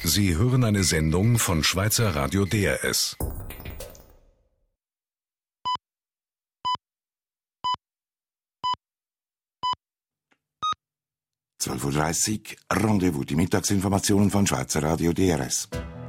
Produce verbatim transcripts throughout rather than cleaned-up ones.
Sie hören eine Sendung von Schweizer Radio D R S. zwölf Uhr dreißig, Rendezvous, die Mittagsinformationen von Schweizer Radio D R S.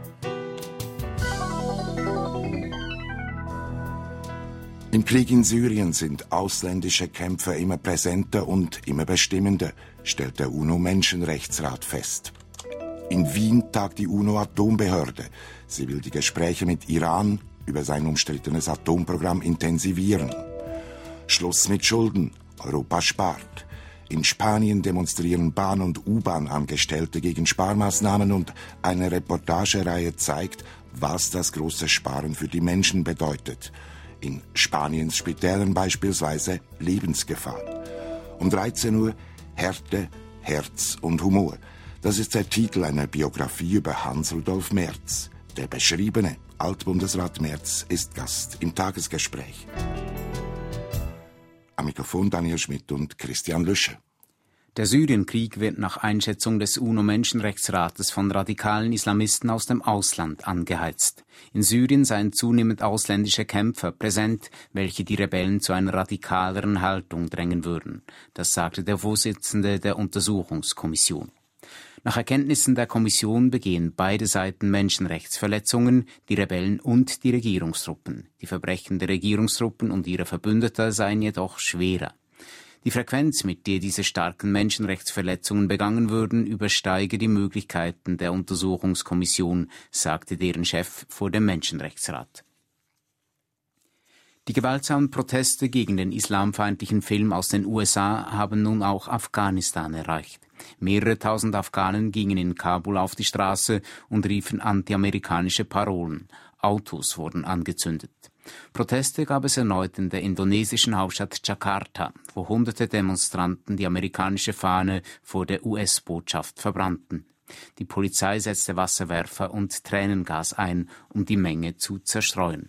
Im Krieg in Syrien sind ausländische Kämpfer immer präsenter und immer bestimmender, stellt der UNO-Menschenrechtsrat fest. In Wien tagt die UNO-Atombehörde. Sie will die Gespräche mit Iran über sein umstrittenes Atomprogramm intensivieren. Schluss mit Schulden. Europa spart. In Spanien demonstrieren Bahn- und U-Bahn-Angestellte gegen Sparmaßnahmen und eine Reportagereihe zeigt, was das große Sparen für die Menschen bedeutet. In Spaniens Spitälern beispielsweise Lebensgefahr. Um dreizehn Uhr Härte, Herz und Humor. Das ist der Titel einer Biografie über Hans-Rudolf Merz. Der beschriebene Altbundesrat Merz ist Gast im Tagesgespräch. Am Mikrofon Daniel Schmidt und Christian Lüsche. Der Syrienkrieg wird nach Einschätzung des UNO-Menschenrechtsrates von radikalen Islamisten aus dem Ausland angeheizt. In Syrien seien zunehmend ausländische Kämpfer präsent, welche die Rebellen zu einer radikaleren Haltung drängen würden. Das sagte der Vorsitzende der Untersuchungskommission. Nach Erkenntnissen der Kommission begehen beide Seiten Menschenrechtsverletzungen, die Rebellen und die Regierungstruppen. Die Verbrechen der Regierungstruppen und ihrer Verbündeter seien jedoch schwerer. Die Frequenz, mit der diese starken Menschenrechtsverletzungen begangen würden, übersteige die Möglichkeiten der Untersuchungskommission, sagte deren Chef vor dem Menschenrechtsrat. Die gewaltsamen Proteste gegen den islamfeindlichen Film aus den U S A haben nun auch Afghanistan erreicht. Mehrere tausend Afghanen gingen in Kabul auf die Straße und riefen antiamerikanische Parolen. Autos wurden angezündet. Proteste gab es erneut in der indonesischen Hauptstadt Jakarta, wo hunderte Demonstranten die amerikanische Fahne vor der U S-Botschaft verbrannten. Die Polizei setzte Wasserwerfer und Tränengas ein, um die Menge zu zerstreuen.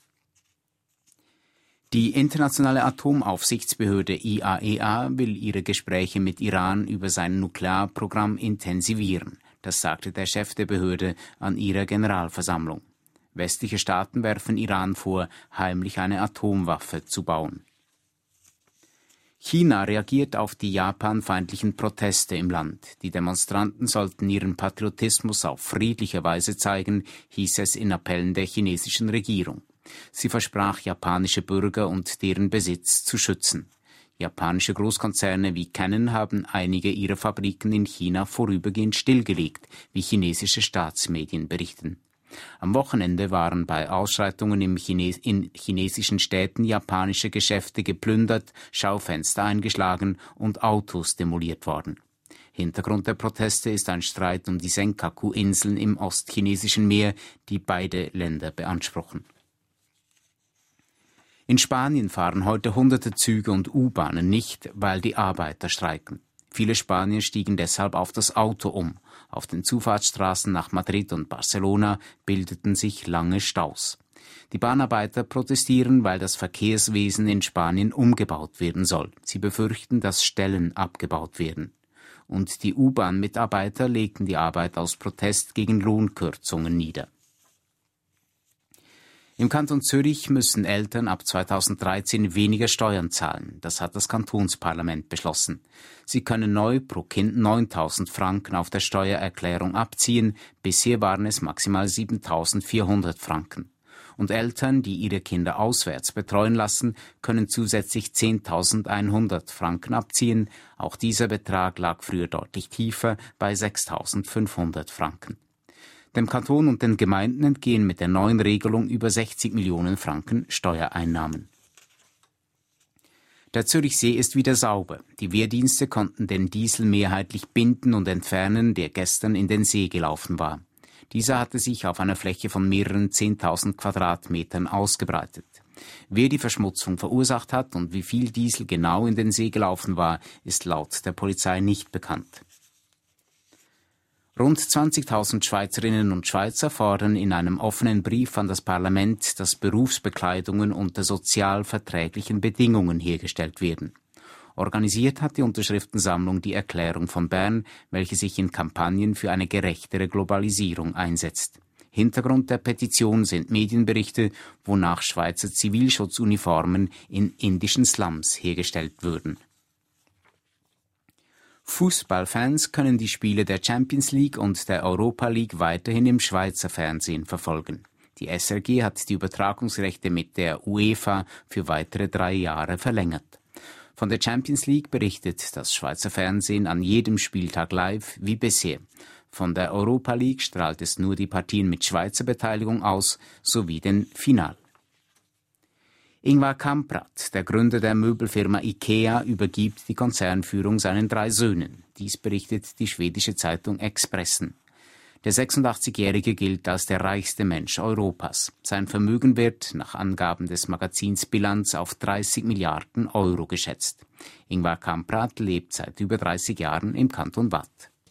Die internationale Atomaufsichtsbehörde I A E A will ihre Gespräche mit Iran über sein Nuklearprogramm intensivieren. Das sagte der Chef der Behörde an ihrer Generalversammlung. Westliche Staaten werfen Iran vor, heimlich eine Atomwaffe zu bauen. China reagiert auf die japanfeindlichen Proteste im Land. Die Demonstranten sollten ihren Patriotismus auf friedliche Weise zeigen, hieß es in Appellen der chinesischen Regierung. Sie versprach, japanische Bürger und deren Besitz zu schützen. Japanische Großkonzerne wie Canon haben einige ihrer Fabriken in China vorübergehend stillgelegt, wie chinesische Staatsmedien berichten. Am Wochenende waren bei Ausschreitungen im Chines- in chinesischen Städten japanische Geschäfte geplündert, Schaufenster eingeschlagen und Autos demoliert worden. Hintergrund der Proteste ist ein Streit um die Senkaku-Inseln im ostchinesischen Meer, die beide Länder beanspruchen. In Spanien fahren heute hunderte Züge und U-Bahnen nicht, weil die Arbeiter streiken. Viele Spanier stiegen deshalb auf das Auto um. Auf den Zufahrtsstraßen nach Madrid und Barcelona bildeten sich lange Staus. Die Bahnarbeiter protestieren, weil das Verkehrswesen in Spanien umgebaut werden soll. Sie befürchten, dass Stellen abgebaut werden. Und die U-Bahn-Mitarbeiter legten die Arbeit aus Protest gegen Lohnkürzungen nieder. Im Kanton Zürich müssen Eltern ab zweitausenddreizehn weniger Steuern zahlen. Das hat das Kantonsparlament beschlossen. Sie können neu pro Kind neuntausend Franken auf der Steuererklärung abziehen. Bisher waren es maximal siebentausendvierhundert Franken. Und Eltern, die ihre Kinder auswärts betreuen lassen, können zusätzlich zehntausendeinhundert Franken abziehen. Auch dieser Betrag lag früher deutlich tiefer, bei sechstausendfünfhundert Franken. Dem Kanton und den Gemeinden entgehen mit der neuen Regelung über sechzig Millionen Franken Steuereinnahmen. Der Zürichsee ist wieder sauber. Die Wehrdienste konnten den Diesel mehrheitlich binden und entfernen, der gestern in den See gelaufen war. Dieser hatte sich auf einer Fläche von mehreren zehntausend Quadratmetern ausgebreitet. Wer die Verschmutzung verursacht hat und wie viel Diesel genau in den See gelaufen war, ist laut der Polizei nicht bekannt. Rund zwanzigtausend Schweizerinnen und Schweizer fordern in einem offenen Brief an das Parlament, dass Berufsbekleidungen unter sozial verträglichen Bedingungen hergestellt werden. Organisiert hat die Unterschriftensammlung die Erklärung von Bern, welche sich in Kampagnen für eine gerechtere Globalisierung einsetzt. Hintergrund der Petition sind Medienberichte, wonach Schweizer Zivilschutzuniformen in indischen Slums hergestellt würden. Fußballfans können die Spiele der Champions League und der Europa League weiterhin im Schweizer Fernsehen verfolgen. Die S R G hat die Übertragungsrechte mit der UEFA für weitere drei Jahre verlängert. Von der Champions League berichtet das Schweizer Fernsehen an jedem Spieltag live wie bisher. Von der Europa League strahlt es nur die Partien mit Schweizer Beteiligung aus, sowie den Final. Ingvar Kamprad, der Gründer der Möbelfirma IKEA, übergibt die Konzernführung seinen drei Söhnen. Dies berichtet die schwedische Zeitung Expressen. Der sechsundachtzigjährige gilt als der reichste Mensch Europas. Sein Vermögen wird nach Angaben des Magazins Bilanz auf dreißig Milliarden Euro geschätzt. Ingvar Kamprad lebt seit über dreißig Jahren im Kanton Waadt.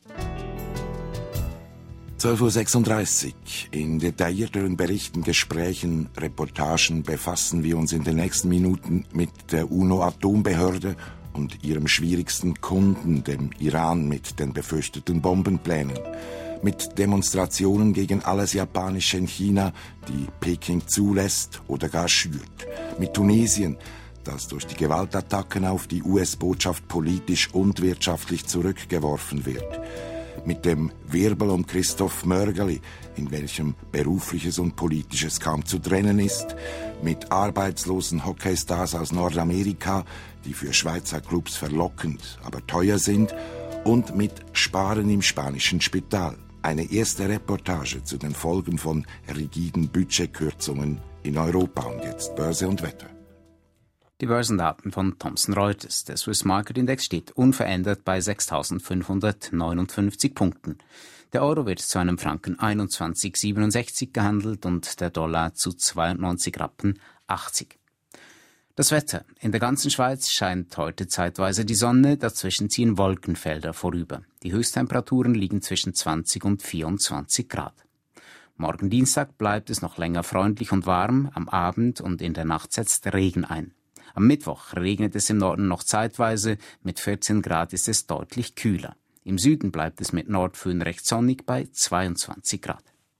zwölf Uhr sechsunddreißig. In detaillierteren Berichten, Gesprächen, Reportagen befassen wir uns in den nächsten Minuten mit der UNO-Atombehörde und ihrem schwierigsten Kunden, dem Iran, mit den befürchteten Bombenplänen. Mit Demonstrationen gegen alles Japanische in China, die Peking zulässt oder gar schürt. Mit Tunesien, das durch die Gewaltattacken auf die U S-Botschaft politisch und wirtschaftlich zurückgeworfen wird. Mit dem Wirbel um Christoph Mörgeli, in welchem Berufliches und Politisches kaum zu trennen ist, mit arbeitslosen Hockeystars aus Nordamerika, die für Schweizer Clubs verlockend, aber teuer sind, und mit Sparen im spanischen Spital. Eine erste Reportage zu den Folgen von rigiden Budgetkürzungen in Europa. Und jetzt Börse und Wetter. Die Börsendaten von Thomson Reuters. Der Swiss Market Index steht unverändert bei sechstausendfünfhundertneunundfünfzig Punkten. Der Euro wird zu einem Franken einundzwanzig Komma siebenundsechzig gehandelt und der Dollar zu zweiundneunzig Rappen achtzig. Das Wetter. In der ganzen Schweiz scheint heute zeitweise die Sonne, dazwischen ziehen Wolkenfelder vorüber. Die Höchsttemperaturen liegen zwischen zwanzig und vierundzwanzig Grad. Morgen Dienstag bleibt es noch länger freundlich und warm, am Abend und in der Nacht setzt Regen ein. Am Mittwoch regnet es im Norden noch zeitweise, mit vierzehn Grad ist es deutlich kühler. Im Süden bleibt es mit Nordföhn recht sonnig bei zweiundzwanzig Grad.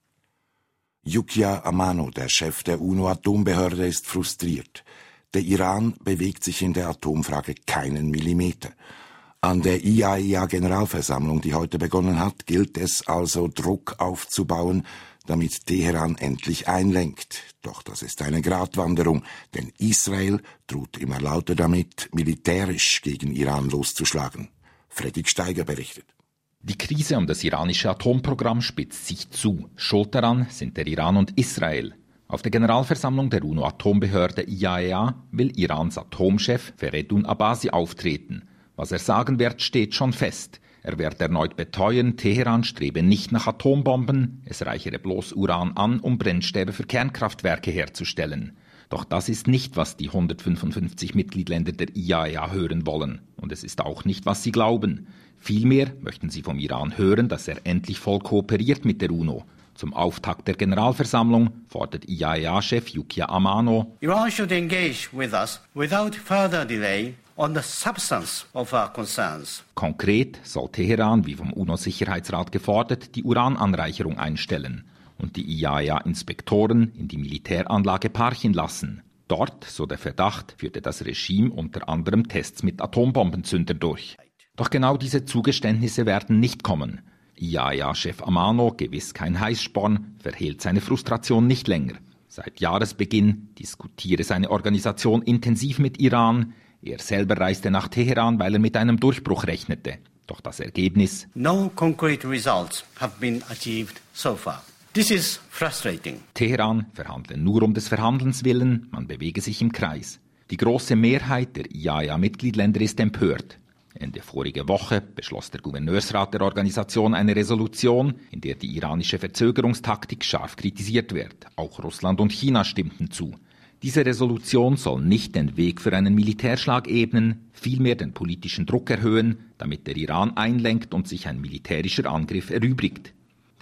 Yukiya Amano, der Chef der UNO-Atombehörde, ist frustriert. Der Iran bewegt sich in der Atomfrage keinen Millimeter. An der I A E A-Generalversammlung, die heute begonnen hat, gilt es also, Druck aufzubauen, damit Teheran endlich einlenkt. Doch das ist eine Gratwanderung, denn Israel droht immer lauter damit, militärisch gegen Iran loszuschlagen. Fredrik Steiger berichtet. Die Krise um das iranische Atomprogramm spitzt sich zu. Schuld daran sind der Iran und Israel. Auf der Generalversammlung der UNO-Atombehörde I A E A will Irans Atomchef Feridun Abbasi auftreten. Was er sagen wird, steht schon fest. Er wird erneut beteuern, Teheran strebe nicht nach Atombomben, es reichere bloß Uran an, um Brennstäbe für Kernkraftwerke herzustellen. Doch das ist nicht, was die hundertfünfundfünfzig Mitgliedsländer der I A E A hören wollen. Und es ist auch nicht, was sie glauben. Vielmehr möchten sie vom Iran hören, dass er endlich voll kooperiert mit der UNO. Zum Auftakt der Generalversammlung fordert I A E A-Chef Yukiya Amano: Iran should engage with us without further delay on the substance of our concerns. Konkret soll Teheran, wie vom UNO-Sicherheitsrat gefordert, die Urananreicherung einstellen und die I A E A-Inspektoren in die Militäranlage Parchin lassen. Dort, so der Verdacht, führte das Regime unter anderem Tests mit Atombombenzündern durch. Doch genau diese Zugeständnisse werden nicht kommen. I A E A-Chef Amano, gewiss kein Heißsporn, verhehlt seine Frustration nicht länger. Seit Jahresbeginn diskutiere seine Organisation intensiv mit Iran. Er selber reiste nach Teheran, weil er mit einem Durchbruch rechnete. Doch das Ergebnis: No concrete results have been achieved so far. This is frustrating. Teheran verhandle nur um des Verhandelns willen, man bewege sich im Kreis. Die große Mehrheit der I A E A-Mitgliedsländer ist empört. Ende vorige Woche beschloss der Gouverneursrat der Organisation eine Resolution, in der die iranische Verzögerungstaktik scharf kritisiert wird. Auch Russland und China stimmten zu. Diese Resolution soll nicht den Weg für einen Militärschlag ebnen, vielmehr den politischen Druck erhöhen, damit der Iran einlenkt und sich ein militärischer Angriff erübrigt.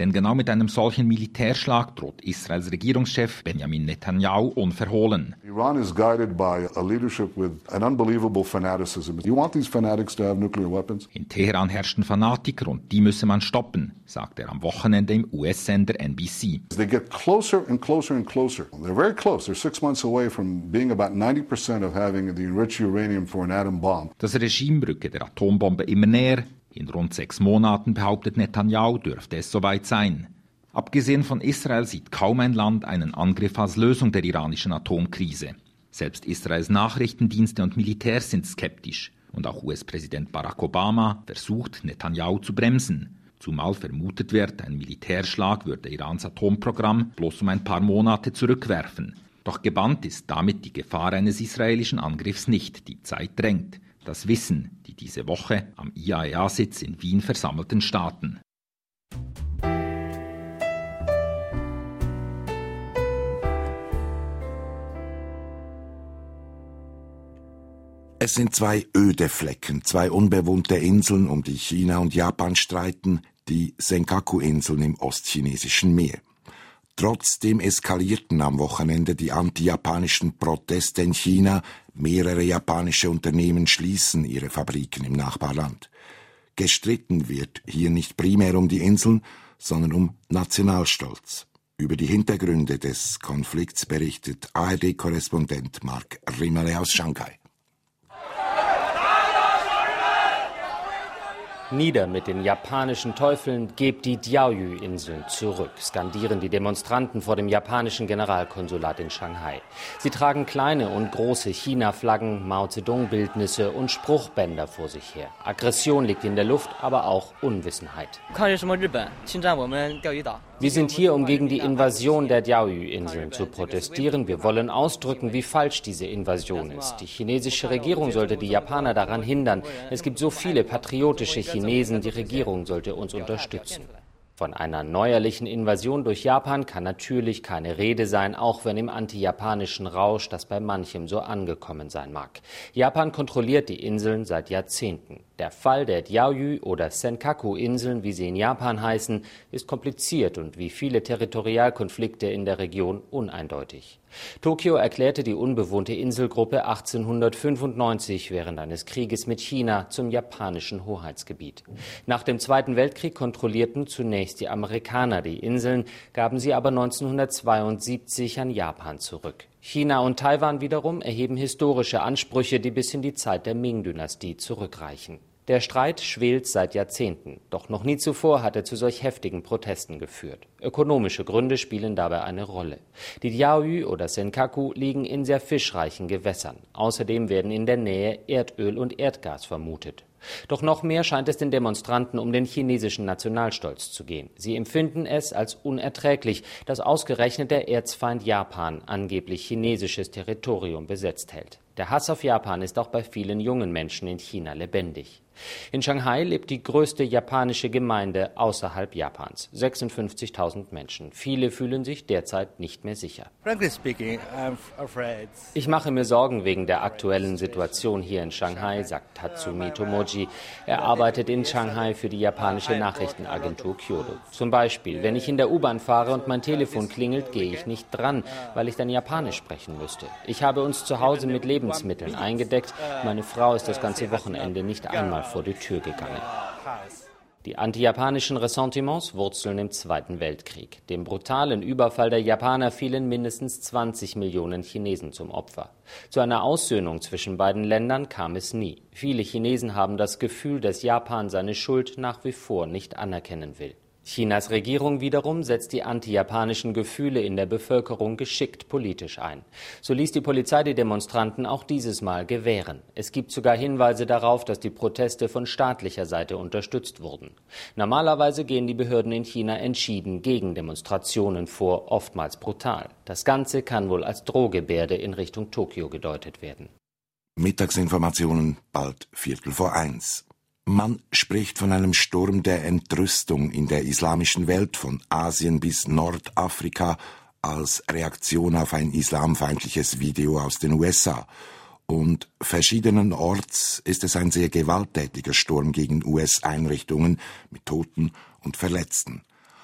Denn genau mit einem solchen Militärschlag droht Israels Regierungschef Benjamin Netanyahu unverhohlen. Iran is guided by a leadership with an unbelievable fanaticism. You want these fanatics to have nuclear weapons? In Teheran herrschen Fanatiker und die müsse man stoppen, sagt er am Wochenende im U S-Sender N B C. They get closer and closer and closer. They're very close. They're six months away from being about ninety percent of having the enriched uranium for an atom bomb. Das Regime rücke der Atombombe immer näher. In rund sechs Monaten, behauptet Netanyahu, dürfte es soweit sein. Abgesehen von Israel sieht kaum ein Land einen Angriff als Lösung der iranischen Atomkrise. Selbst Israels Nachrichtendienste und Militär sind skeptisch. Und auch U S-Präsident Barack Obama versucht, Netanyahu zu bremsen. Zumal vermutet wird, ein Militärschlag würde Irans Atomprogramm bloß um ein paar Monate zurückwerfen. Doch gebannt ist damit die Gefahr eines israelischen Angriffs nicht. Die Zeit drängt. Das wissen die diese Woche am I A E A-Sitz in Wien versammelten Staaten. Es sind zwei öde Flecken, zwei unbewohnte Inseln, um die China und Japan streiten, die Senkaku-Inseln im ostchinesischen Meer. Trotzdem eskalierten am Wochenende die anti-japanischen Proteste in China. Mehrere japanische Unternehmen schließen ihre Fabriken im Nachbarland. Gestritten wird hier nicht primär um die Inseln, sondern um Nationalstolz. Über die Hintergründe des Konflikts berichtet A R D-Korrespondent Mark Rimmerle aus Shanghai. Nieder mit den japanischen Teufeln, gebt die Diaoyu-Inseln zurück, skandieren die Demonstranten vor dem japanischen Generalkonsulat in Shanghai. Sie tragen kleine und große China-Flaggen, Mao Zedong-Bildnisse und Spruchbänder vor sich her. Aggression liegt in der Luft, aber auch Unwissenheit. Wir sind hier, um gegen die Invasion der Diaoyu-Inseln zu protestieren. Wir wollen ausdrücken, wie falsch diese Invasion ist. Die chinesische Regierung sollte die Japaner daran hindern. Es gibt so viele patriotische Chinesen, die Regierung sollte uns unterstützen. Von einer neuerlichen Invasion durch Japan kann natürlich keine Rede sein, auch wenn im anti-japanischen Rausch das bei manchem so angekommen sein mag. Japan kontrolliert die Inseln seit Jahrzehnten. Der Fall der Diaoyu- oder Senkaku-Inseln, wie sie in Japan heißen, ist kompliziert und wie viele Territorialkonflikte in der Region uneindeutig. Tokio erklärte die unbewohnte Inselgruppe achtzehnhundertfünfundneunzig während eines Krieges mit China zum japanischen Hoheitsgebiet. Nach dem Zweiten Weltkrieg kontrollierten zunächst die Amerikaner die Inseln, gaben sie aber neunzehnhundertzweiundsiebzig an Japan zurück. China und Taiwan wiederum erheben historische Ansprüche, die bis in die Zeit der Ming-Dynastie zurückreichen. Der Streit schwelt seit Jahrzehnten, doch noch nie zuvor hat er zu solch heftigen Protesten geführt. Ökonomische Gründe spielen dabei eine Rolle. Die Diaoyu oder Senkaku liegen in sehr fischreichen Gewässern. Außerdem werden in der Nähe Erdöl und Erdgas vermutet. Doch noch mehr scheint es den Demonstranten um den chinesischen Nationalstolz zu gehen. Sie empfinden es als unerträglich, dass ausgerechnet der Erzfeind Japan angeblich chinesisches Territorium besetzt hält. Der Hass auf Japan ist auch bei vielen jungen Menschen in China lebendig. In Shanghai lebt die größte japanische Gemeinde außerhalb Japans, sechsundfünfzigtausend Menschen. Viele fühlen sich derzeit nicht mehr sicher. Ich mache mir Sorgen wegen der aktuellen Situation hier in Shanghai, sagt Tatsumi Tomoji. Er arbeitet in Shanghai für die japanische Nachrichtenagentur Kyodo. Zum Beispiel, wenn ich in der U-Bahn fahre und mein Telefon klingelt, gehe ich nicht dran, weil ich dann Japanisch sprechen müsste. Ich habe uns zu Hause mit Lebensmitteln eingedeckt. Meine Frau ist das ganze Wochenende nicht einmal vor die Tür gegangen. Die antijapanischen Ressentiments wurzeln im Zweiten Weltkrieg. Dem brutalen Überfall der Japaner fielen mindestens zwanzig Millionen Chinesen zum Opfer. Zu einer Aussöhnung zwischen beiden Ländern kam es nie. Viele Chinesen haben das Gefühl, dass Japan seine Schuld nach wie vor nicht anerkennen will. Chinas Regierung wiederum setzt die antijapanischen Gefühle in der Bevölkerung geschickt politisch ein. So ließ die Polizei die Demonstranten auch dieses Mal gewähren. Es gibt sogar Hinweise darauf, dass die Proteste von staatlicher Seite unterstützt wurden. Normalerweise gehen die Behörden in China entschieden gegen Demonstrationen vor, oftmals brutal. Das Ganze kann wohl als Drohgebärde in Richtung Tokio gedeutet werden. Mittagsinformationen bald Viertel vor eins. Man spricht von einem Sturm der Entrüstung in der islamischen Welt, von Asien bis Nordafrika, als Reaktion auf ein islamfeindliches Video aus den U S A. Und verschiedenenorts ist es ein sehr gewalttätiger Sturm gegen U S-Einrichtungen mit Toten und Verletzten.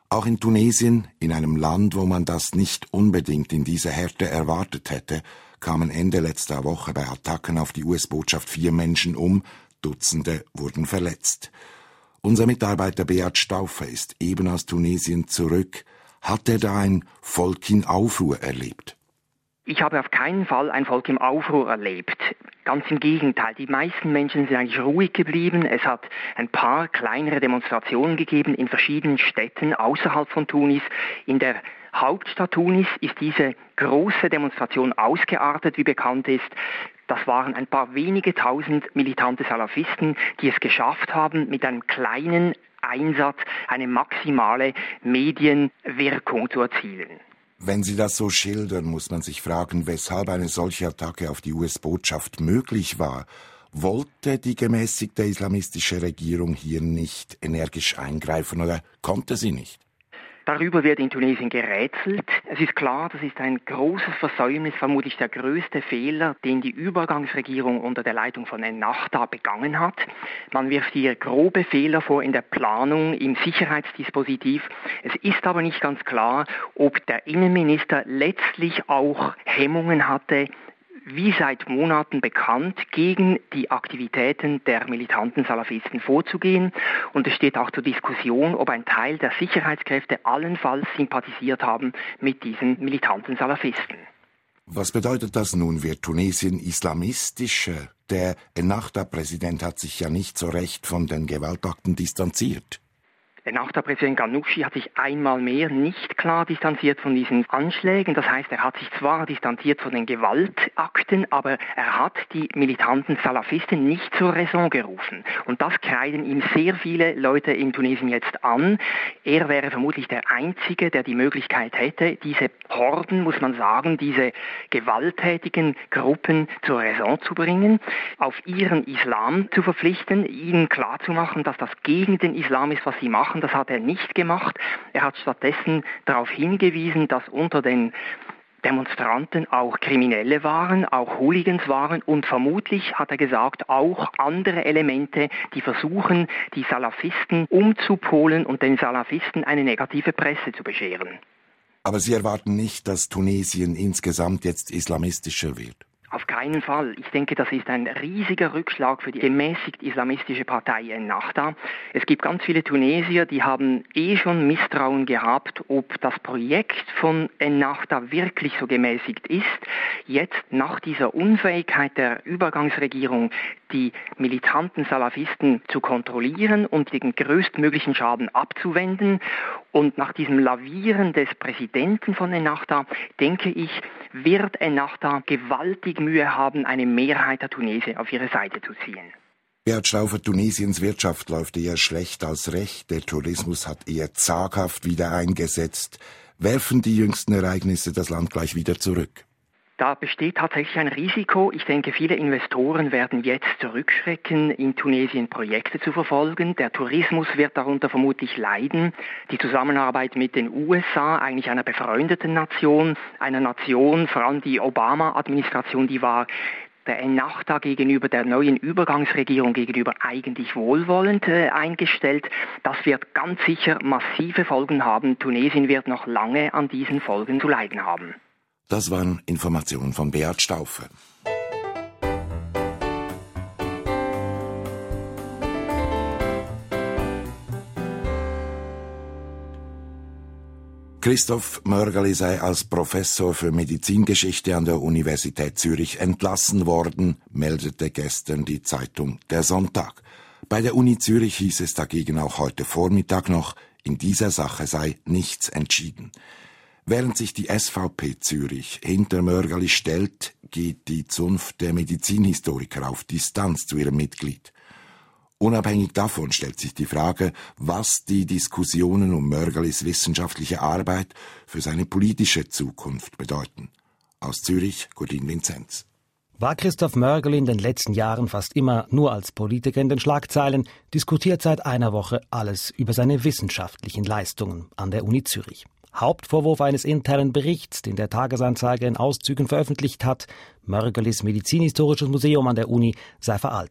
Auch in Tunesien, in einem Land, wo man das nicht unbedingt in dieser Härte erwartet hätte, kamen Ende letzter Woche bei Attacken auf die U S-Botschaft vier Menschen um, Dutzende wurden verletzt. Unser Mitarbeiter Beat Stauffer ist eben aus Tunesien zurück. Hat er da ein Volk in Aufruhr erlebt? Ich habe auf keinen Fall ein Volk im Aufruhr erlebt. Ganz im Gegenteil, die meisten Menschen sind eigentlich ruhig geblieben. Es hat ein paar kleinere Demonstrationen gegeben in verschiedenen Städten außerhalb von Tunis. In der Hauptstadt Tunis ist diese große Demonstration ausgeartet, wie bekannt ist. Das waren ein paar wenige tausend militante Salafisten, die es geschafft haben, mit einem kleinen Einsatz eine maximale Medienwirkung zu erzielen. Wenn Sie das so schildern, muss man sich fragen, weshalb eine solche Attacke auf die U S-Botschaft möglich war. Wollte die gemäßigte islamistische Regierung hier nicht energisch eingreifen oder konnte sie nicht? Darüber wird in Tunesien gerätselt. Es ist klar, das ist ein großes Versäumnis, vermutlich der größte Fehler, den die Übergangsregierung unter der Leitung von Ennahda begangen hat. Man wirft hier grobe Fehler vor in der Planung, im Sicherheitsdispositiv. Es ist aber nicht ganz klar, ob der Innenminister letztlich auch Hemmungen hatte, wie seit Monaten bekannt, gegen die Aktivitäten der militanten Salafisten vorzugehen. Und es steht auch zur Diskussion, ob ein Teil der Sicherheitskräfte allenfalls sympathisiert haben mit diesen militanten Salafisten. Was bedeutet das nun? Wird Tunesien islamistischer? Der Ennahda-Präsident hat sich ja nicht so recht von den Gewaltakten distanziert. Ennahda-Präsident Ghannouchi hat sich einmal mehr nicht klar distanziert von diesen Anschlägen. Das heißt, er hat sich zwar distanziert von den Gewaltakten, aber er hat die militanten Salafisten nicht zur Raison gerufen. Und das kreiden ihm sehr viele Leute in Tunesien jetzt an. Er wäre vermutlich der Einzige, der die Möglichkeit hätte, diese Horden, muss man sagen, diese gewalttätigen Gruppen zur Raison zu bringen, auf ihren Islam zu verpflichten, ihnen klarzumachen, dass das gegen den Islam ist, was sie machen. Das hat er nicht gemacht. Er hat stattdessen darauf hingewiesen, dass unter den Demonstranten auch Kriminelle waren, auch Hooligans waren und vermutlich, hat er gesagt, auch andere Elemente, die versuchen, die Salafisten umzupolen und den Salafisten eine negative Presse zu bescheren. Aber Sie erwarten nicht, dass Tunesien insgesamt jetzt islamistischer wird? Auf keinen Fall. Ich denke, das ist ein riesiger Rückschlag für die gemäßigt islamistische Partei Ennahda. Es gibt ganz viele Tunesier, die haben eh schon Misstrauen gehabt, ob das Projekt von Ennahda wirklich so gemäßigt ist. Jetzt nach dieser Unfähigkeit der Übergangsregierung, die militanten Salafisten zu kontrollieren und den größtmöglichen Schaden abzuwenden, und nach diesem Lavieren des Präsidenten von Ennahda, denke ich, wird Ennahda gewaltig Mühe haben, eine Mehrheit der Tunesier auf ihre Seite zu ziehen. Beat Stauffer, Tunesiens Wirtschaft läuft eher schlecht als recht. Der Tourismus hat eher zaghaft wieder eingesetzt. Werfen die jüngsten Ereignisse das Land gleich wieder zurück? Da besteht tatsächlich ein Risiko. Ich denke, viele Investoren werden jetzt zurückschrecken, in Tunesien Projekte zu verfolgen. Der Tourismus wird darunter vermutlich leiden. Die Zusammenarbeit mit den U S A, eigentlich einer befreundeten Nation, einer Nation, vor allem die Obama-Administration, die war der Ennahda gegenüber der neuen Übergangsregierung gegenüber eigentlich wohlwollend äh, eingestellt. Das wird ganz sicher massive Folgen haben. Tunesien wird noch lange an diesen Folgen zu leiden haben. Das waren Informationen von Beat Stauffer. Christoph Mörgeli sei als Professor für Medizingeschichte an der Universität Zürich entlassen worden, meldete gestern die Zeitung Der Sonntag. Bei der Uni Zürich hieß es dagegen auch heute Vormittag noch, in dieser Sache sei nichts entschieden. Während sich die S V P Zürich hinter Mörgeli stellt, geht die Zunft der Medizinhistoriker auf Distanz zu ihrem Mitglied. Unabhängig davon stellt sich die Frage, was die Diskussionen um Mörgelis wissenschaftliche Arbeit für seine politische Zukunft bedeuten. Aus Zürich, Gordin Vinzenz. War Christoph Mörgeli in den letzten Jahren fast immer nur als Politiker in den Schlagzeilen, diskutiert seit einer Woche alles über seine wissenschaftlichen Leistungen an der Uni Zürich. Hauptvorwurf eines internen Berichts, den der Tagesanzeiger in Auszügen veröffentlicht hat, Mörgelis Medizinhistorisches Museum an der Uni sei veraltet.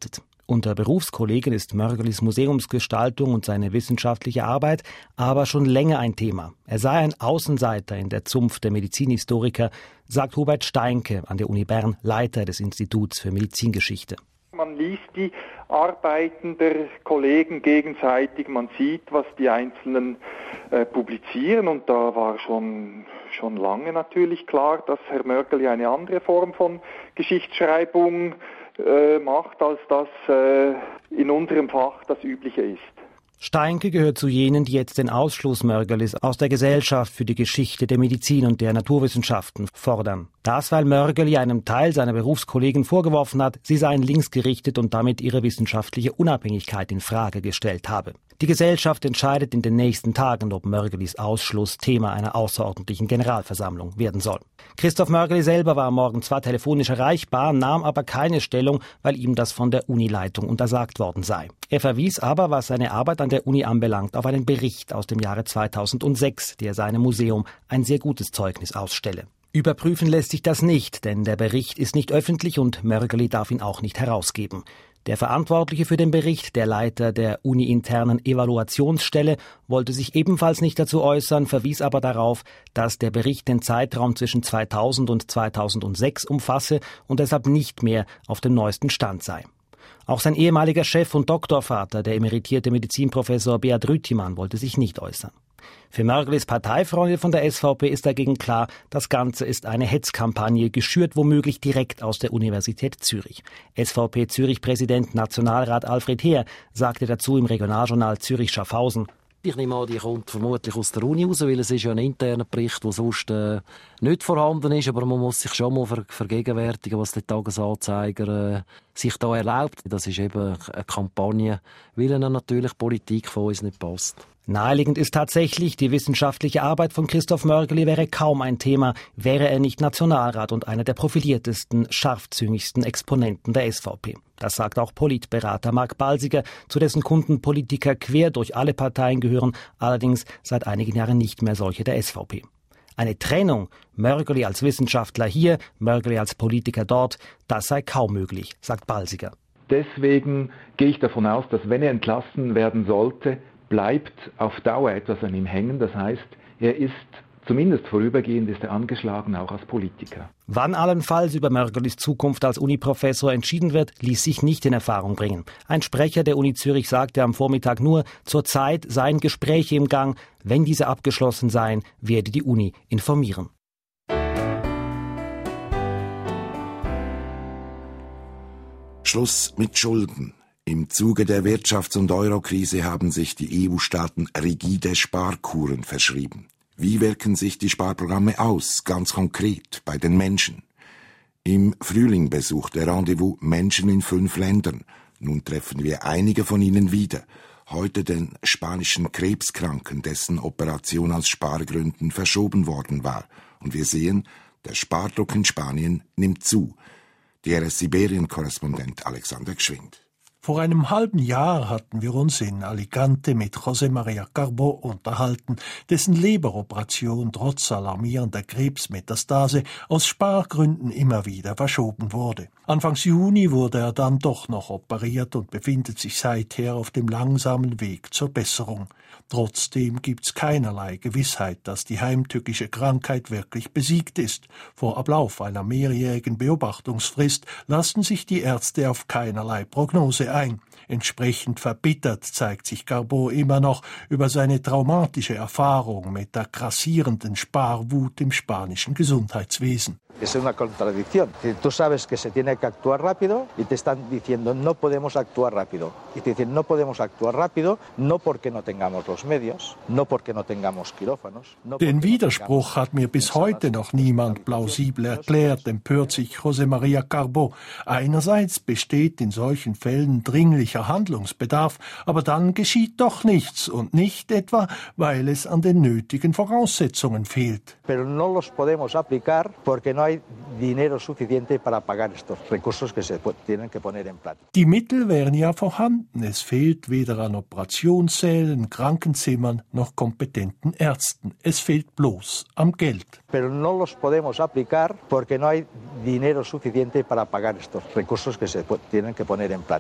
Unter Berufskollegen ist Mörgelis Museumsgestaltung und seine wissenschaftliche Arbeit aber schon länger ein Thema. Er sei ein Außenseiter in der Zunft der Medizinhistoriker, sagt Hubert Steinke an der Uni Bern, Leiter des Instituts für Medizingeschichte. Man liest die Arbeiten der Kollegen gegenseitig, man sieht, was die Einzelnen äh, publizieren, und da war schon, schon lange natürlich klar, dass Herr Mörgeli eine andere Form von Geschichtsschreibung äh, macht, als das äh, in unserem Fach das Übliche ist. Steinke gehört zu jenen, die jetzt den Ausschluss Mörgelis aus der Gesellschaft für die Geschichte der Medizin und der Naturwissenschaften fordern. Das, weil Mörgeli einem Teil seiner Berufskollegen vorgeworfen hat, sie seien linksgerichtet und damit ihre wissenschaftliche Unabhängigkeit in Frage gestellt habe. Die Gesellschaft entscheidet in den nächsten Tagen, ob Mörgelis Ausschluss Thema einer außerordentlichen Generalversammlung werden soll. Christoph Mörgeli selber war morgen zwar telefonisch erreichbar, nahm aber keine Stellung, weil ihm das von der Unileitung untersagt worden sei. Er verwies aber, was seine Arbeit an der Uni anbelangt, auf einen Bericht aus dem Jahre zweitausendsechs, der seinem Museum ein sehr gutes Zeugnis ausstelle. Überprüfen lässt sich das nicht, denn der Bericht ist nicht öffentlich und Mörgeli darf ihn auch nicht herausgeben. Der Verantwortliche für den Bericht, der Leiter der uni-internen Evaluationsstelle, wollte sich ebenfalls nicht dazu äußern, verwies aber darauf, dass der Bericht den Zeitraum zwischen zweitausend und zweitausendsechs umfasse und deshalb nicht mehr auf dem neuesten Stand sei. Auch sein ehemaliger Chef und Doktorvater, der emeritierte Medizinprofessor Beat Rüttimann, wollte sich nicht äußern. Für Mörgelis Parteifreunde von der S V P ist dagegen klar, das Ganze ist eine Hetzkampagne, geschürt womöglich direkt aus der Universität Zürich. S V P-Zürich-Präsident Nationalrat Alfred Heer sagte dazu im Regionaljournal Zürich-Schaffhausen: Ich nehme an, die kommt vermutlich aus der Uni raus, weil es ist ja ein interner Bericht, der sonst äh, nicht vorhanden ist, aber man muss sich schon mal ver- vergegenwärtigen, was der Tagesanzeiger äh, sich da erlaubt. Das ist eben eine Kampagne, weil ihnen natürlich Politik von uns nicht passt. Naheliegend ist tatsächlich, die wissenschaftliche Arbeit von Christoph Mörgeli wäre kaum ein Thema, wäre er nicht Nationalrat und einer der profiliertesten, scharfzüngigsten Exponenten der S V P. Das sagt auch Politberater Marc Balsiger, zu dessen Kunden Politiker quer durch alle Parteien gehören, allerdings seit einigen Jahren nicht mehr solche der S V P. Eine Trennung, Mörgeli als Wissenschaftler hier, Mörgeli als Politiker dort, das sei kaum möglich, sagt Balsiger. Deswegen gehe ich davon aus, dass wenn er entlassen werden sollte, bleibt auf Dauer etwas an ihm hängen. Das heißt, er ist, zumindest vorübergehend, ist er angeschlagen, auch als Politiker. Wann allenfalls über Mörgelis Zukunft als Uniprofessor entschieden wird, ließ sich nicht in Erfahrung bringen. Ein Sprecher der Uni Zürich sagte am Vormittag nur, zurzeit seien Gespräche im Gang. Wenn diese abgeschlossen seien, werde die Uni informieren. Schluss mit Schulden. Im Zuge der Wirtschafts- und Eurokrise haben sich die E U-Staaten rigide Sparkuren verschrieben. Wie wirken sich die Sparprogramme aus, ganz konkret, bei den Menschen? Im Frühling besucht der Rendezvous Menschen in fünf Ländern. Nun treffen wir einige von ihnen wieder. Heute den spanischen Krebskranken, dessen Operation aus Spargründen verschoben worden war. Und wir sehen, der Spardruck in Spanien nimmt zu. Der Sibirien-Korrespondent Alexander Gschwind. Vor einem halben Jahr hatten wir uns in Alicante mit José María Carbó unterhalten, dessen Leberoperation trotz alarmierender Krebsmetastase aus Spargründen immer wieder verschoben wurde. Anfangs Juni wurde er dann doch noch operiert und befindet sich seither auf dem langsamen Weg zur Besserung. Trotzdem gibt's keinerlei Gewissheit, dass die heimtückische Krankheit wirklich besiegt ist. Vor Ablauf einer mehrjährigen Beobachtungsfrist lassen sich die Ärzte auf keinerlei Prognose ein. Entsprechend verbittert zeigt sich Carbó immer noch über seine traumatische Erfahrung mit der grassierenden Sparwut im spanischen Gesundheitswesen. Es una contradicción. Tú sabes que se tiene que actuar rápido y te están diciendo no podemos actuar rápido. Y te dicen no podemos actuar rápido, no porque no tengamos los medios, no porque no tengamos quirófanos. No Den Widerspruch hat mir bis heute noch niemand plausibel erklärt, empört sich José María Carbó. Einerseits besteht in solchen Fällen dringlicher Handlungsbedarf, aber dann geschieht doch nichts und nicht etwa, weil es an den nötigen Voraussetzungen fehlt. Pero no los podemos aplicar porque no hay dinero suficiente para pagar estos recursos que se tienen que poner en práctica. Die Mittel wären ja vorhanden. Es fehlt weder an Operationssälen, Krankenzimmern noch kompetenten Ärzten. Es fehlt bloß am Geld. Pero no los podemos aplicar porque no hay dinero suficiente para pagar estos recursos que se tienen que poner en práctica.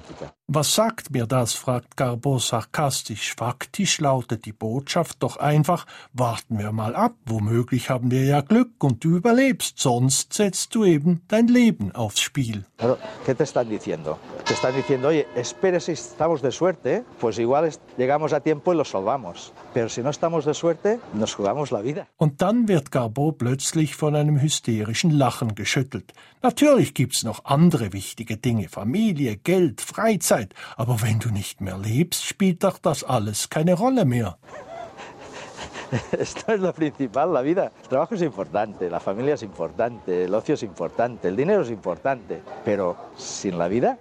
Was sagt mir das, fragt Garbo sarkastisch. Faktisch lautet die Botschaft doch einfach, warten wir mal ab, womöglich haben wir ja Glück und du überlebst, sonst setzt du eben dein Leben aufs Spiel. ¿Qué te están diciendo? Te están diciendo, oye, espere si estamos de suerte, pues igual llegamos a tiempo y lo salvamos. Pero si no estamos de suerte, nos jugamos la vida. Und dann wird Garbo plötzlich von einem hysterischen Lachen geschüttelt. Natürlich gibt's noch andere wichtige Dinge, Familie, Geld, Freizeit, aber wenn du nicht mehr lebst, spielt doch das alles keine Rolle mehr. Esto es lo principal, la vida. El trabajo es importante, la familia es importante, el ocio es importante, el dinero es importante, pero sin la vida,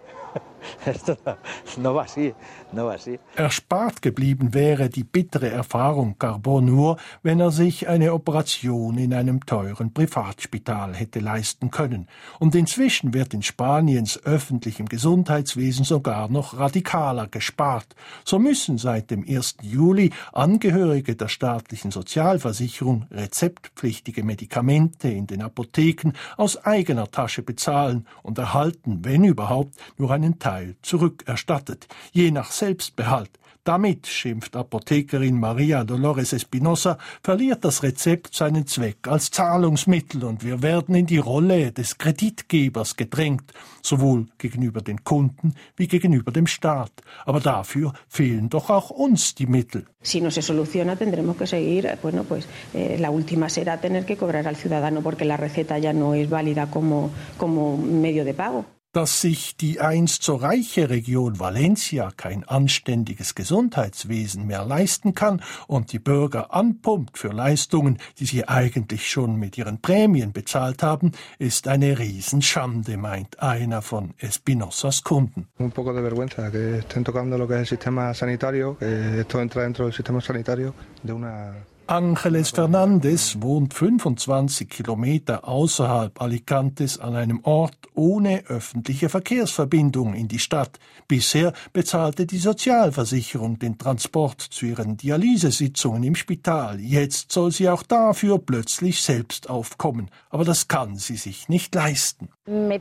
esto no va así, no va así. Erspart geblieben wäre die bittere Erfahrung Garbo nur, wenn er sich eine Operation in einem teuren Privatspital hätte leisten können. Und inzwischen wird in Spaniens öffentlichem Gesundheitswesen sogar noch radikaler gespart. So müssen seit dem ersten Juli Angehörige der staatlichen Sozialversicherung rezeptpflichtige Medikamente in den Apotheken aus eigener Tasche bezahlen und erhalten, wenn überhaupt, nur einen Teil zurückerstattet, je nach Selbstbehalt. Damit, schimpft Apothekerin Maria Dolores Espinosa, verliert das Rezept seinen Zweck als Zahlungsmittel und wir werden in die Rolle des Kreditgebers gedrängt, sowohl gegenüber den Kunden wie gegenüber dem Staat. Aber dafür fehlen doch auch uns die Mittel. Si no se soluciona, tendremos que seguir, bueno, pues eh, la última será tener que cobrar al ciudadano porque la receta ya no es válida como, como medio de pago. Dass sich die einst so reiche Region Valencia kein anständiges Gesundheitswesen mehr leisten kann und die Bürger anpumpt für Leistungen, die sie eigentlich schon mit ihren Prämien bezahlt haben, ist eine Riesenschande, meint einer von Espinosas Kunden. Un poco de vergüenza que estén tocando lo que es el sistema sanitario, que esto entra dentro del sistema sanitario de una... Ángeles Fernández wohnt fünfundzwanzig Kilometer außerhalb Alicantes an einem Ort ohne öffentliche Verkehrsverbindung in die Stadt. Bisher bezahlte die Sozialversicherung den Transport zu ihren Dialysesitzungen im Spital. Jetzt soll sie auch dafür plötzlich selbst aufkommen. Aber das kann sie sich nicht leisten. Me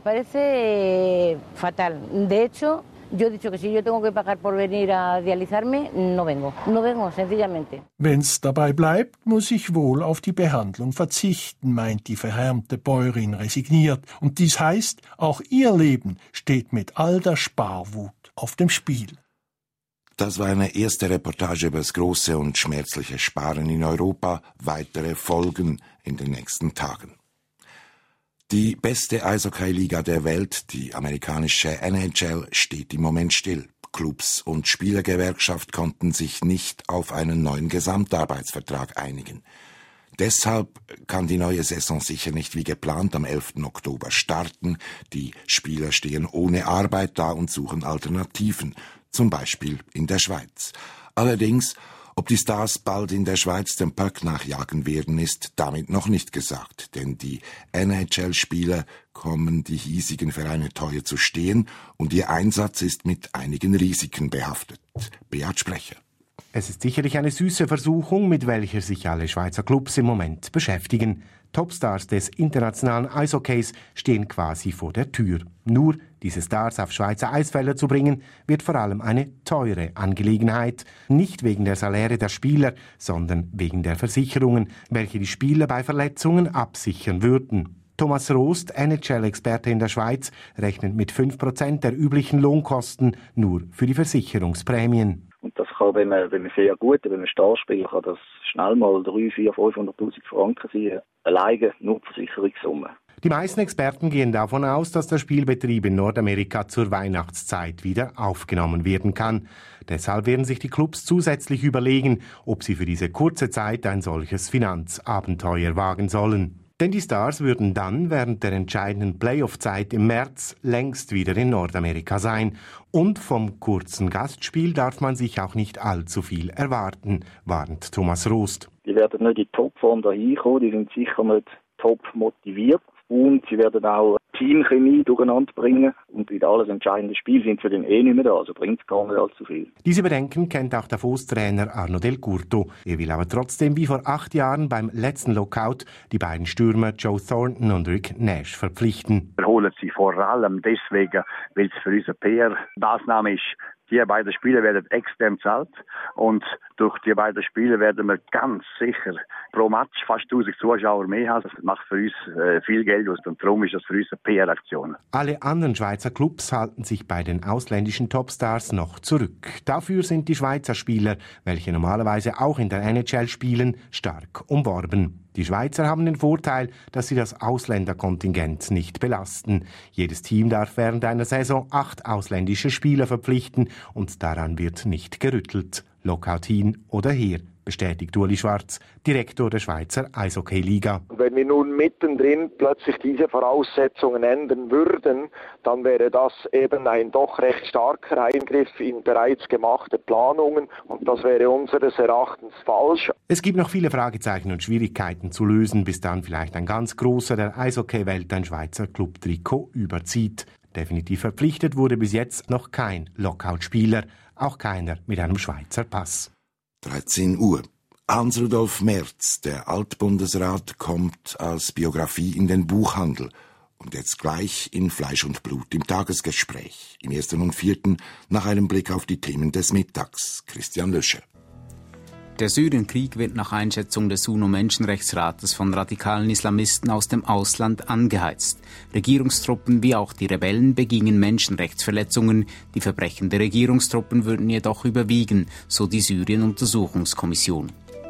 parece fatal. De hecho, yo he dicho que si yo tengo que pagar por venir a dializarme, no vengo. No vengo, sencillamente. Wenn's dabei bleibt, muss ich wohl auf die Behandlung verzichten, meint die verhärmte Bäuerin resigniert. Und dies heißt, auch ihr Leben steht mit all der Sparwut auf dem Spiel. Das war eine erste Reportage über das große und schmerzliche Sparen in Europa. Weitere folgen in den nächsten Tagen. Die beste Eishockey-Liga der Welt, die amerikanische N H L, steht im Moment still. Clubs und Spielergewerkschaft konnten sich nicht auf einen neuen Gesamtarbeitsvertrag einigen. Deshalb kann die neue Saison sicher nicht wie geplant am elften Oktober starten. Die Spieler stehen ohne Arbeit da und suchen Alternativen, zum Beispiel in der Schweiz. Allerdings, ob die Stars bald in der Schweiz den Puck nachjagen werden, ist damit noch nicht gesagt, denn die N H L-Spieler kommen die hiesigen Vereine teuer zu stehen und ihr Einsatz ist mit einigen Risiken behaftet. Beat Sprecher. Es ist sicherlich eine süße Versuchung, mit welcher sich alle Schweizer Clubs im Moment beschäftigen. Topstars des internationalen Eishockeys stehen quasi vor der Tür. Nur diese Stars auf Schweizer Eisfelder zu bringen, wird vor allem eine teure Angelegenheit. Nicht wegen der Saläre der Spieler, sondern wegen der Versicherungen, welche die Spieler bei Verletzungen absichern würden. Thomas Rost, N H L-Experte in der Schweiz, rechnet mit fünf Prozent der üblichen Lohnkosten nur für die Versicherungsprämien. Und das kann, wenn man, wenn man sehr gut, wenn man Star spielt, kann das schnell mal dreihundert, vierhundert, fünfhunderttausend Franken sein, alleine nur die Versicherungssumme. Die meisten Experten gehen davon aus, dass der Spielbetrieb in Nordamerika zur Weihnachtszeit wieder aufgenommen werden kann. Deshalb werden sich die Clubs zusätzlich überlegen, ob sie für diese kurze Zeit ein solches Finanzabenteuer wagen sollen. Denn die Stars würden dann während der entscheidenden Playoff-Zeit im März längst wieder in Nordamerika sein. Und vom kurzen Gastspiel darf man sich auch nicht allzu viel erwarten, warnt Thomas Rost. Die werden nicht in Topform dahin kommen, die sind sicher nicht top motiviert und sie werden auch Teamchemie durcheinander bringen. Und in alles entscheidenden Spiel sind sie dann eh nicht mehr da, also bringt es gar nicht allzu viel. Diese Bedenken kennt auch der Davos-Trainer Arno Del Curto. Er will aber trotzdem wie vor acht Jahren beim letzten Lockout die beiden Stürmer Joe Thornton und Rick Nash verpflichten. Wir holen sie vor allem deswegen, weil es für uns eine P R-Maßnahme ist. Die beiden Spieler werden extern bezahlt und durch die beiden Spiele werden wir ganz sicher pro Match fast tausend Zuschauer mehr haben. Das macht für uns äh, viel Geld aus und darum ist das für uns eine P R-Aktion. Alle anderen Schweizer Clubs halten sich bei den ausländischen Topstars noch zurück. Dafür sind die Schweizer Spieler, welche normalerweise auch in der N H L spielen, stark umworben. Die Schweizer haben den Vorteil, dass sie das Ausländerkontingent nicht belasten. Jedes Team darf während einer Saison acht ausländische Spieler verpflichten und daran wird nicht gerüttelt. Lockout hin oder her, bestätigt Uli Schwarz, Direktor der Schweizer Eishockey-Liga. Wenn wir nun mittendrin plötzlich diese Voraussetzungen ändern würden, dann wäre das eben ein doch recht starker Eingriff in bereits gemachte Planungen und das wäre unseres Erachtens falsch. Es gibt noch viele Fragezeichen und Schwierigkeiten zu lösen, bis dann vielleicht ein ganz großer der Eishockey-Welt ein Schweizer Club-Trikot überzieht. Definitiv verpflichtet wurde bis jetzt noch kein Lockout-Spieler, auch keiner mit einem Schweizer Pass. dreizehn Uhr. Hans-Rudolf Merz, der Altbundesrat, kommt als Biografie in den Buchhandel. Und jetzt gleich in Fleisch und Blut im Tagesgespräch. Im ersten und vierten nach einem Blick auf die Themen des Mittags. Christian Löscher. Der Syrienkrieg wird nach Einschätzung des UNO-Menschenrechtsrates von radikalen Islamisten aus dem Ausland angeheizt. Regierungstruppen wie auch die Rebellen begingen Menschenrechtsverletzungen. Die Verbrechen der Regierungstruppen würden jedoch überwiegen, so die Syrien-Untersuchungskommission.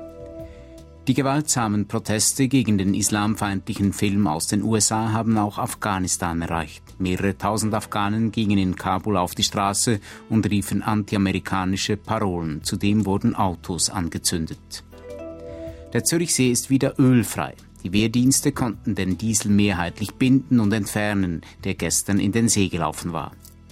Die gewaltsamen Proteste gegen den islamfeindlichen Film aus den U S A haben auch Afghanistan erreicht. Mehrere tausend Afghanen gingen in Kabul auf die Straße und riefen antiamerikanische Parolen. Zudem wurden Autos angezündet. Der Zürichsee ist wieder ölfrei. Die Wehrdienste konnten den Diesel mehrheitlich binden und entfernen, der gestern in den See gelaufen war.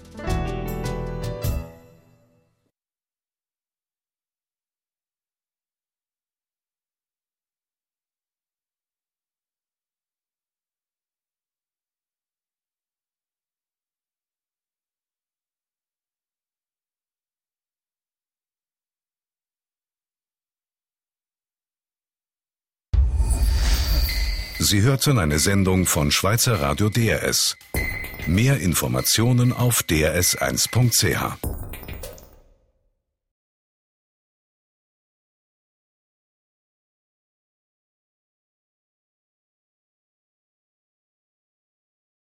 Sie hörten eine Sendung von Schweizer Radio D R S. Mehr Informationen auf d r s eins punkt c h.